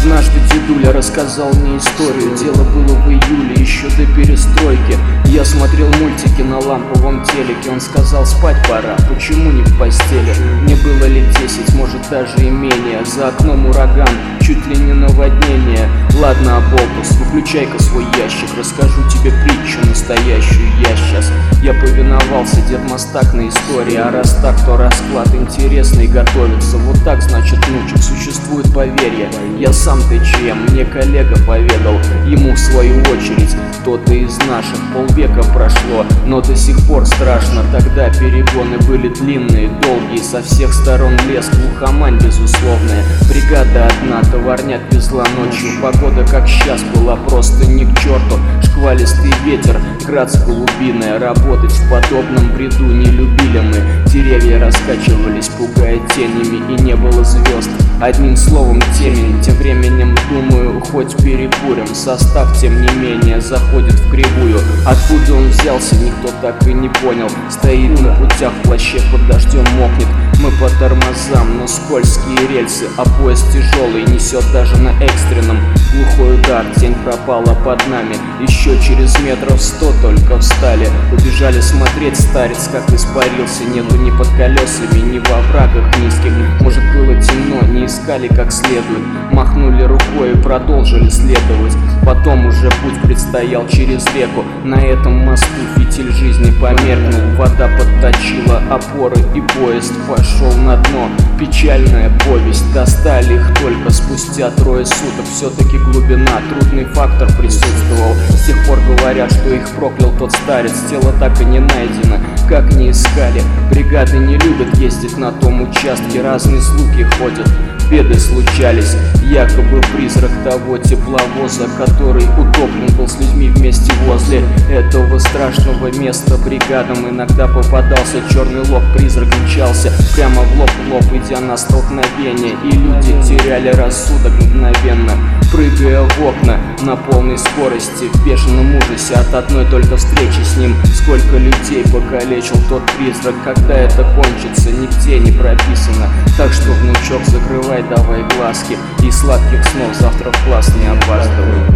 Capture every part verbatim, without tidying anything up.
Однажды дедуля рассказал мне историю. Дело было в июле, еще до перестройки. Я смотрел мультики на ламповом телеке. Он сказал: спать пора, почему не в постели? Мне было лет десять, может даже и менее. За окном ураган, чуть ли не наводнение. Ладно, оболтус, выключай-ка свой ящик. Расскажу тебе притчу настоящую я сейчас. Я повиновался, дед мастак на истории. А раз так, то расклад интересный готовится. Вот так, значит, внучек, существует поверье. Я сам ТЧМ, мне коллега поведал. Ему в свою очередь кто-то из наших. Полвека прошло, но до сих пор страшно. Тогда перегоны были длинные, долгие. Со всех сторон лес, глухомань безусловная. Бригада одна, товарняк везла ночью. Погода как сейчас была просто ни к черту. Шквалистый ветер, град голубиная. Работать в подобном бреду не любили мы. Деревья раскачивались, пугая тенями, и не было звезд. Одним словом, темень. Тем временем, думаю, хоть перекурим. Состав, тем не менее, заходит в кривую. Откуда он взялся, никто так и не понял. Стоит на путях в плаще, под дождем мокнет. Мы по тормозам, но скользкие рельсы. А поезд тяжелый, несет даже на экстренном. Глухой удар, тень пропала под нами. Еще через метров сто только встали. Убежали смотреть, старец как испарился. Нету ни под колесами, ни во врагах низких. Может, было темно, не искали как следует. Махнули рукой и продолжили следовать. Потом уже путь предстоял через реку. На этом мосту фитиль жизни померкнул. Вода подточила опоры, и поезд пошел на дно. Печальная повесть, достали их только спустя трое суток. Все-таки глубина, трудный фактор присутствовал. С тех пор говорят, что их проклял тот старец. Тело так и не найдено, как не искали. Бригады не любят ездить на том участке. Разные слухи ходят, беды случались. Якобы призрак того тепловоза, который утоплен был с людьми вместе возле этого страшного места. Бригадам иногда попадался черный лоб. Призрак мчался прямо в лоб в лоб, идя на столкновение. И люди теряли рассудок мгновенно, прыгая в окна на полной скорости, в бешеном ужасе от одной только встречи с ним. Сколько людей покалечил тот призрак, когда это кончится, нигде не прописано. Так что, внучок, закрывай давай глазки, и сладких снов, завтра в класс не опаздывай.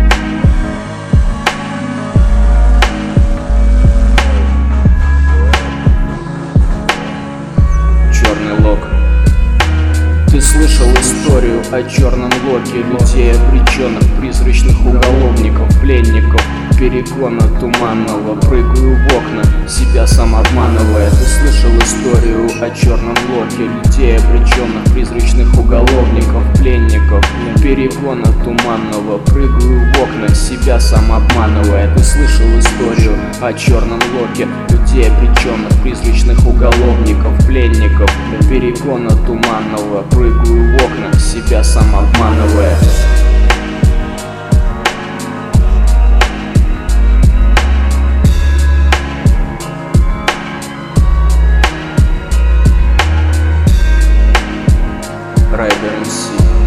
Черный лог. Ты слышал историю о черном локе, людей обреченных, призрачных уголовников, пленников, перегона туманного. Прыгаю в окна, себя сам обманывая. Ты слышал историю о черном локе, людей обреченных, призрачных уголовников, пленников, перегона туманного. Прыгаю в окна, себя сам обманывая. Ты слышал историю о черном локе, людей обреченных, призрачных уголовников, пленников, перегона туманного. Прыгаю в окна, себя сам обманывая. Райдер эм си.